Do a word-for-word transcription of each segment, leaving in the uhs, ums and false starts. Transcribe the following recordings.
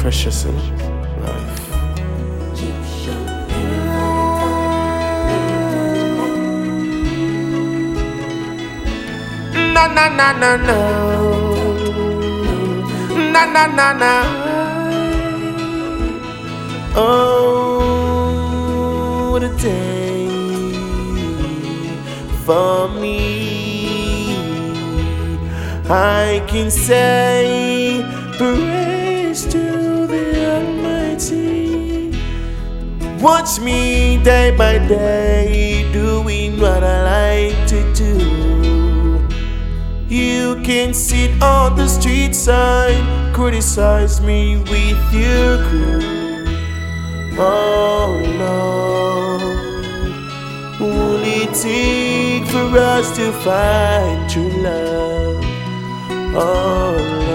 precious in life. Na na na na na, na na na na. Oh, what a day for me. I can say praise to the Almighty. Watch me day by day doing what I like to do. You can sit on the street side, criticize me with your crew. Oh Lord, will it take for us to find true love? Oh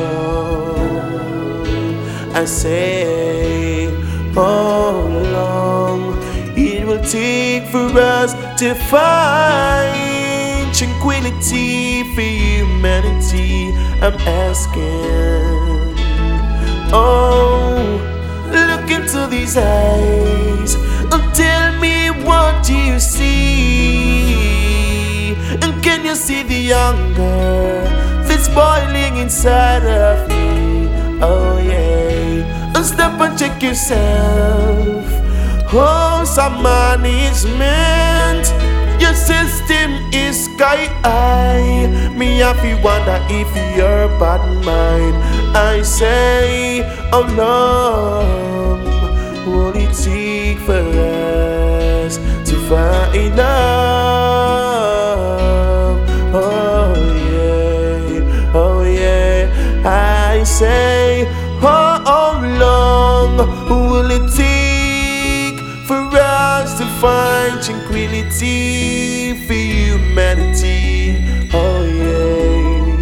Lord, I say, how long it will take for us to find tranquility for humanity? I'm asking. Oh, look into these eyes and tell me, what do you see? And can you see the hunger that's boiling inside of me? Oh yeah, and stop and check yourself. Oh, some management, your system is sky high. Me have to wonder if you're bad mind. I say, how long will it take for us to find love? Oh yeah, oh yeah. I say, how long will it take for us to find tranquility for humanity? Oh yeah.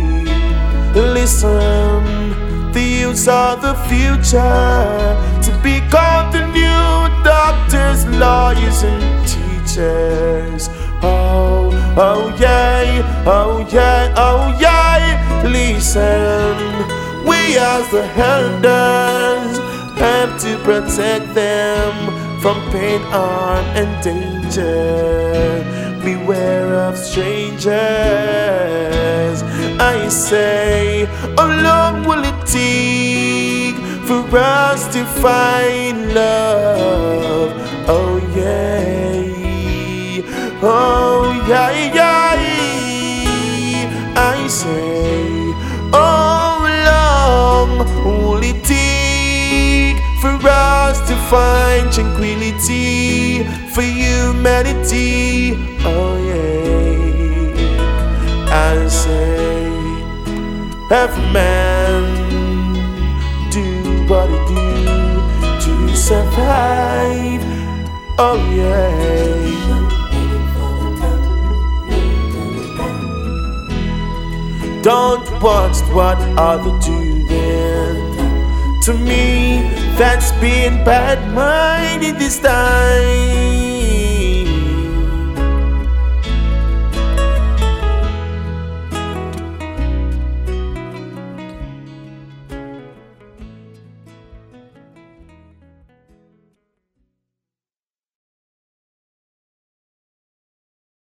Listen, the youths are the future, to become the new doctors, lawyers and teachers. Oh, oh yeah, oh yeah, oh yeah. Listen, we as the elders have to protect them from pain, harm and danger. Beware of strangers. I say, how long will it take for us to find love? Oh yeah, oh yeah, yeah. I say, how long will it take for us to find tranquility for humanity? Oh yeah, I say, every man do what he do to survive. Oh yeah. Don't watch what others do then. To me, that's being bad mind in this time.